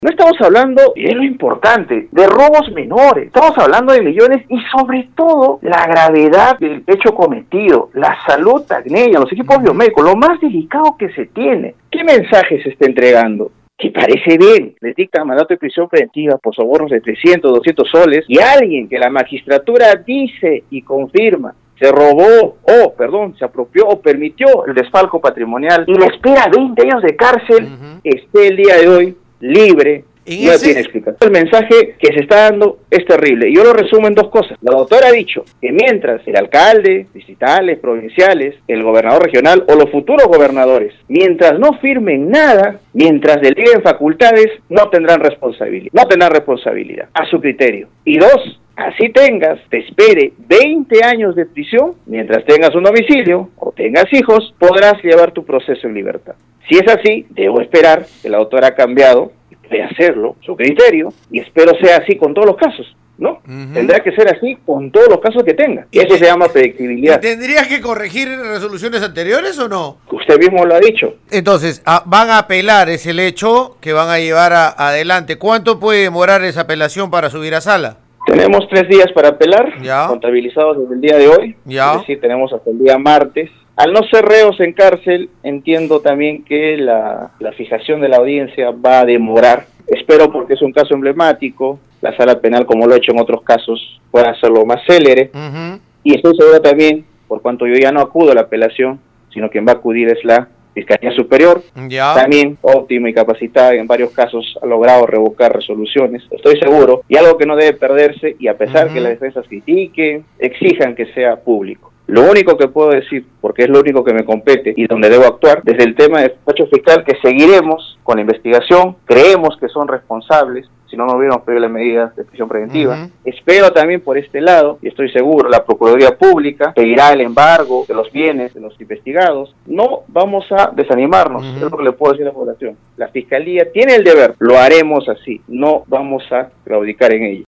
No estamos hablando, y es lo importante, de robos menores. Estamos hablando de millones y sobre todo la gravedad del hecho cometido, la salud tacneña, los equipos biomédicos, lo más delicado que se tiene. ¿Qué mensaje se está entregando? Que parece bien, les dictan mandato de prisión preventiva por sobornos de 300, 200 soles y alguien que la magistratura dice y confirma se robó, se apropió o permitió el desfalco patrimonial y le espera 20 años de cárcel, esté el día de hoy libre. No tiene explicación. El mensaje que se está dando es terrible. Y yo lo resumo en dos cosas. La doctora ha dicho que mientras el alcalde, distritales, provinciales, el gobernador regional o los futuros gobernadores, mientras no firmen nada, mientras deleguen facultades, no tendrán responsabilidad a su criterio. Y dos, así te espere 20 años de prisión, mientras tengas un domicilio o tengas hijos, podrás llevar tu proceso en libertad. Si es así, debo esperar que la doctora ha cambiado de hacerlo, su criterio, y espero sea así con todos los casos, ¿no? Tendrá que ser así con todos los casos que tenga. Y eso se llama predictibilidad. ¿Y tendrías que corregir resoluciones anteriores o no? Usted mismo lo ha dicho. Entonces, van a apelar, es el hecho que van a llevar adelante. ¿Cuánto puede demorar esa apelación para subir a sala? Tenemos 3 días para apelar, contabilizados desde el día de hoy. Es decir, tenemos hasta el día martes. Al no ser reos en cárcel, entiendo también que la fijación de la audiencia va a demorar. Espero, porque es un caso emblemático, la sala penal, como lo he hecho en otros casos, pueda hacerlo más célere. Y estoy seguro también, por cuanto yo ya no acudo a la apelación, sino quien va a acudir es la Fiscalía Superior, también óptima y capacitada, en varios casos ha logrado revocar resoluciones, estoy seguro, y algo que no debe perderse, y a pesar que las defensas critiquen, exijan que sea público. Lo único que puedo decir, porque es lo único que me compete y donde debo actuar, desde el tema de despacho fiscal, que seguiremos con la investigación, creemos que son responsables, si no hubiéramos pedido las medidas de prisión preventiva. Espero también por este lado, y estoy seguro, la Procuraduría Pública pedirá el embargo de los bienes de los investigados. No vamos a desanimarnos, es lo que le puedo decir a la población. La Fiscalía tiene el deber, lo haremos así, no vamos a claudicar en ello.